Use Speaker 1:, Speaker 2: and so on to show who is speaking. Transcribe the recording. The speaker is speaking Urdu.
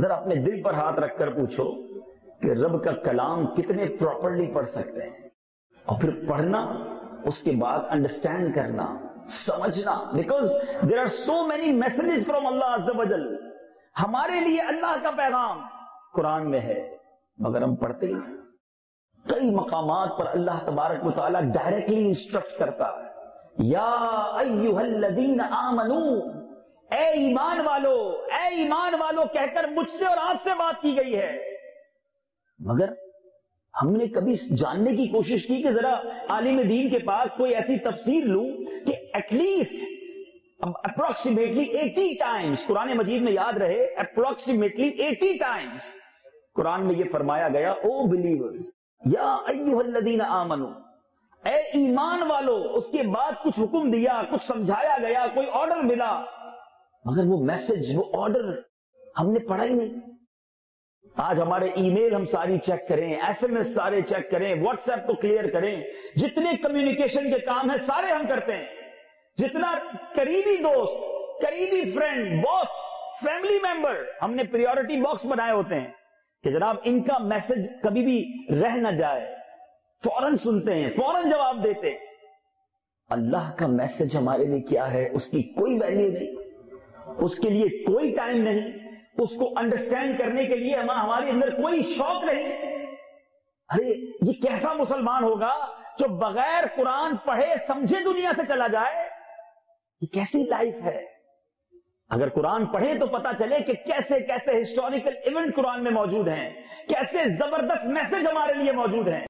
Speaker 1: ذرا اپنے دل پر ہاتھ رکھ کر پوچھو کہ رب کا کلام کتنے پراپرلی پڑھ سکتے ہیں، اور پھر پڑھنا، اس کے بعد انڈرسٹینڈ کرنا، سمجھنا. Because there are so many messages from اللہ عز و جل. ہمارے لیے اللہ کا پیغام قرآن میں ہے، مگر ہم پڑھتے ہی نہیں. کئی مقامات پر اللہ تبارک و تعالیٰ ڈائریکٹلی انسٹرکٹ کرتا ہے، یا ایھا الذین آمنو، اے ایمان والو، اے ایمان والو کہہ کر مجھ سے اور آپ سے بات کی گئی ہے. مگر ہم نے کبھی جاننے کی کوشش کی کہ ذرا عالم دین کے پاس کوئی ایسی تفسیر لوں کہ ایٹ لیسٹ اپروکسیمیٹلی 80 ٹائمز قرآن مجید میں یاد رہے، اپروکسیمیٹلی 80 ٹائمز قرآن میں یہ فرمایا گیا، او بلیورز یا ایھا الذین آمنو، اے ایمان والو. اس کے بعد کچھ حکم دیا، کچھ سمجھایا گیا، کوئی آرڈر ملا، مگر وہ میسج، وہ آرڈر ہم نے پڑھا ہی نہیں. آج ہمارے ای میل ہم ساری چیک کریں، ایس ایم ایس سارے چیک کریں، واٹس ایپ کو کلیئر کریں، جتنے کمیونیکیشن کے کام ہیں سارے ہم کرتے ہیں. جتنا قریبی دوست، قریبی فرینڈ، باس، فیملی ممبر، ہم نے پریورٹی باکس بنائے ہوتے ہیں کہ جناب ان کا میسج کبھی بھی رہ نہ جائے. فوراً سنتے ہیں، فوراً جواب دیتے ہیں. اللہ کا میسج ہمارے لیے کیا ہے، اس کی کوئی ویلیو نہیں، اس کے لیے کوئی ٹائم نہیں، اس کو انڈرسٹینڈ کرنے کے لیے ہمارے اندر کوئی شوق نہیں. ارے یہ کیسا مسلمان ہوگا جو بغیر قرآن پڑھے سمجھے دنیا سے چلا جائے؟ یہ کیسی لائف ہے؟ اگر قرآن پڑھے تو پتا چلے کہ کیسے کیسے ہسٹوریکل ایونٹ قرآن میں موجود ہیں، کیسے زبردست میسج ہمارے لیے موجود ہیں.